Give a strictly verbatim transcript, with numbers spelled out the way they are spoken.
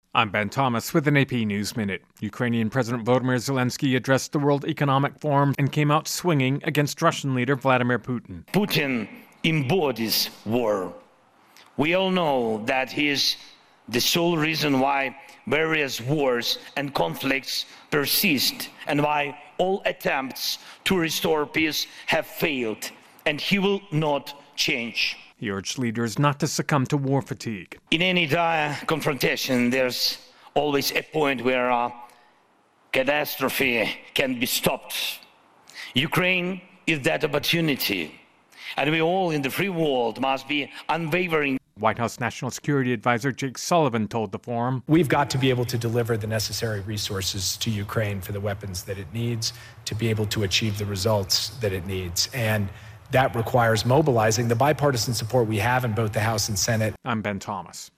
I'm Ben Thomas with an A P News Minute. Ukrainian President Volodymyr Zelensky addressed the World Economic Forum and came out swinging against Russian leader Vladimir Putin. Putin embodies war. We all know that he is the sole reason why various wars and conflicts persist and why all attempts to restore peace have failed, and he will not change. He urged leaders not to succumb to war fatigue. In any dire confrontation, there's always a point where a catastrophe can be stopped. Ukraine is that opportunity, and we all in the free world must be unwavering. White House National Security Advisor Jake Sullivan told the forum, "We've got to be able to deliver the necessary resources to Ukraine for the weapons that it needs to be able to achieve the results that it needs. And that requires mobilizing the bipartisan support we have in both the House and Senate." I'm Ben Thomas.